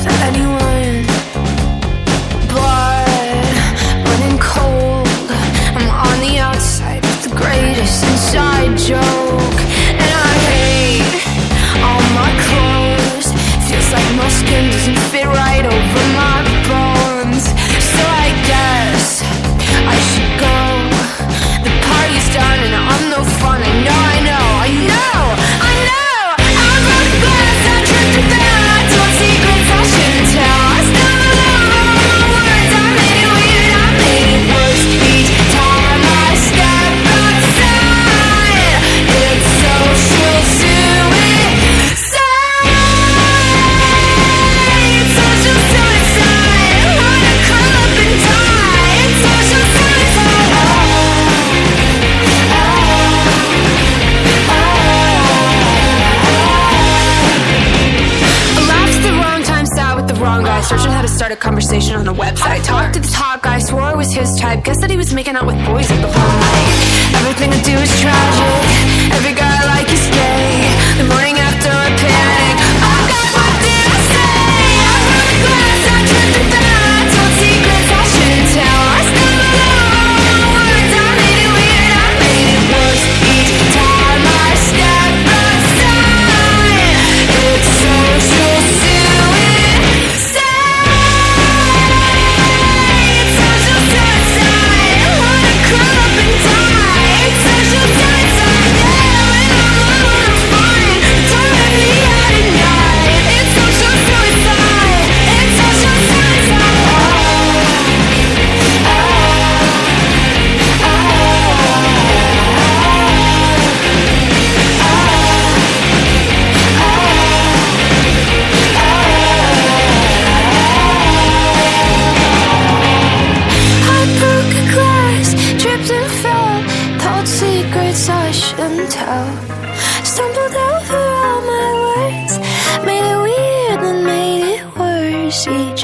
to anyone. Blood running cold, I'm on the outside with the greatest inside joke. And I hate all my clothes, feels like my skin doesn't fit right over my bones. So I guess I should go. The party's done and I'm no fun. I know, I know, I know, I know. I broke the glass, I tripped and fell. I told secrets I shouldn't tell. I stumbled over my words, I made it weird, I made it worse. Each time I step outside, it's social suicide. It's social suicide. Wanna curl up and die. It's social suicide. I laughed at the wrong time, sat with the wrong guy, searching how to start a conversation on a website. Talked to the top guy, swore it was his type. Guess that he was making out with boys like the whole night. Everything I do is tragic. Every guy I like is gay. The morning after I panic. Oh God, what did I say? I broke the glass, I tripped and fell. I told secrets I shouldn't tell. I stumbled over my words, I made it weird, I made it worse. Each time I step outside, it's social suicide. It's social suicide. Wanna curl up and die. It's social suicide. Yeah, when I'm alone I'm fine. Don't let me out at night. It's social suicide. It's social suicide. I broke a glass, tripped and fell, told secrets I shouldn't tell. Stumbled over all my words, made it weird and made it worse.